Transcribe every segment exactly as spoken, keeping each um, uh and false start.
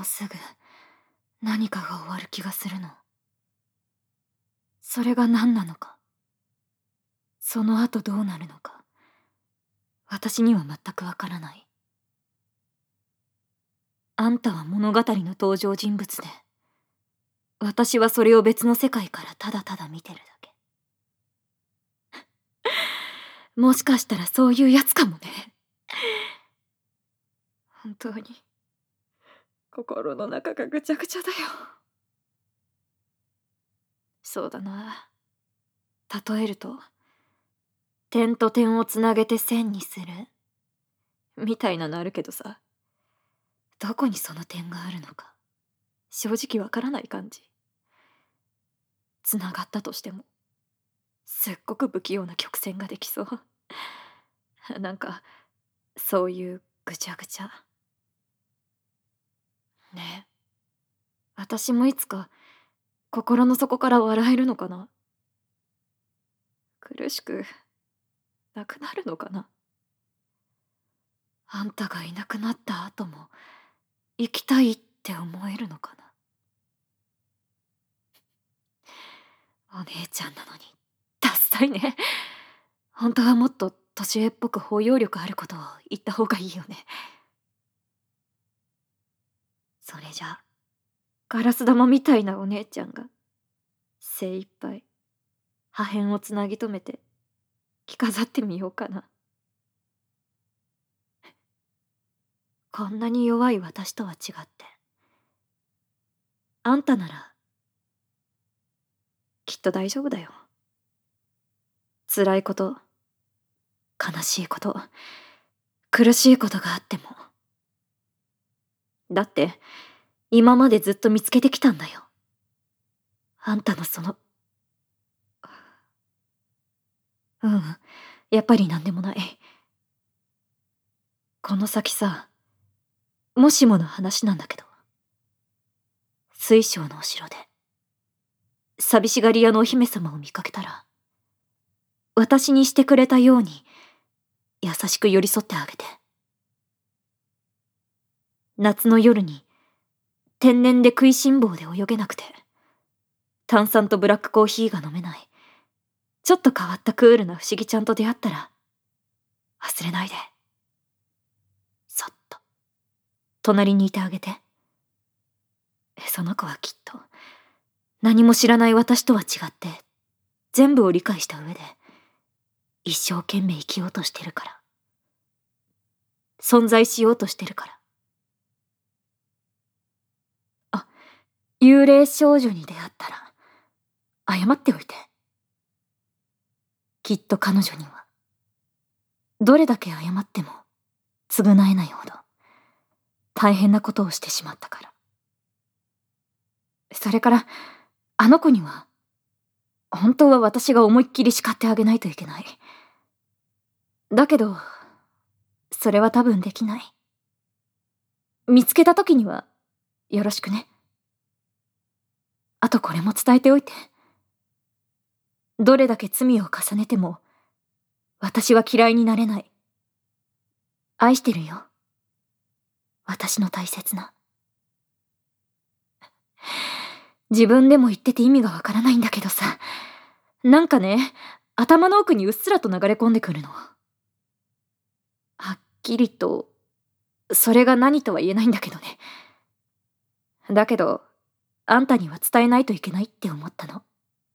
すぐ何かが終わる気がするの。それが何なのか、その後どうなるのか、私には全くわからない。あんたは物語の登場人物で、私はそれを別の世界からただただ見てるだけ。もしかしたらそういうやつかもね。本当に心の中がぐちゃぐちゃだよ。そうだな。例えると、点と点をつなげて線にするみたいなのあるけどさ、どこにその点があるのか正直わからない感じ。つながったとしてもすっごく不器用な曲線ができそう。なんかそういうぐちゃぐちゃね。え私もいつか心の底から笑えるのかな。苦しくなくなるのかな。あんたがいなくなった後も生きたいって思えるのかな。お姉ちゃんなのにダッサいね。本当はもっと年上っぽく包容力あることを言った方がいいよね。それじゃガラス玉みたいなお姉ちゃんが精一杯破片をつなぎ止めて着飾ってみようかな。こんなに弱い私とは違ってあんたならきっと大丈夫だよ。辛いこと、悲しいこと、苦しいことがあっても。だって今までずっと見つけてきたんだよ。あんたのその。うん、やっぱりなんでもない。この先さ、もしもの話なんだけど、水晶のお城で寂しがり屋のお姫様を見かけたら、私にしてくれたように優しく寄り添ってあげて。夏の夜に天然で食いしん坊で泳げなくて、炭酸とブラックコーヒーが飲めない、ちょっと変わったクールな不思議ちゃんと出会ったら、忘れないで。そっと隣にいてあげて。その子はきっと何も知らない私とは違って全部を理解した上で一生懸命生きようとしてるから、存在しようとしてるから。あ、幽霊少女に出会ったら謝っておいて。きっと彼女にはどれだけ謝っても償えないほど大変なことをしてしまったから。それからあの子には本当は私が思いっきり叱ってあげないといけない。だけどそれは多分できない。見つけた時にはよろしくね。あとこれも伝えておいて。どれだけ罪を重ねても私は嫌いになれない。愛してるよ、私の大切な。自分でも言ってて意味がわからないんだけどさ、なんかね、頭の奥にうっすらと流れ込んでくるの。はっきりとそれが何とは言えないんだけどね。だけどあんたには伝えないといけないって思ったの。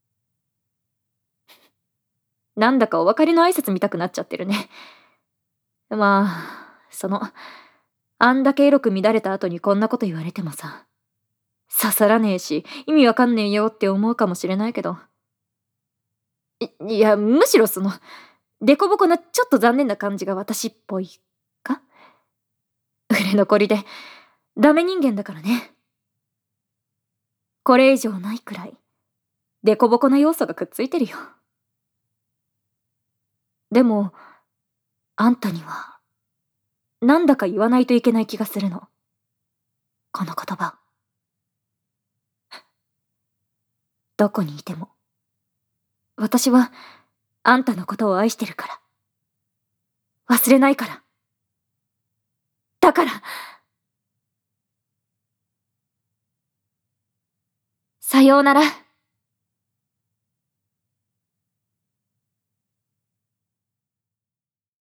なんだかお別れの挨拶見たくなっちゃってるね。まあそのあんだけエロく乱れた後にこんなこと言われてもさ、刺さらねえし意味わかんねえよって思うかもしれないけど、いいやむしろそのデコボコなちょっと残念な感じが私っぽいか。売れ残りでダメ人間だからね。これ以上ないくらいデコボコな要素がくっついてるよ。でもあんたにはなんだか言わないといけない気がするの、この言葉。どこにいても私はあんたのことを愛してるから、忘れないから。だからさようなら。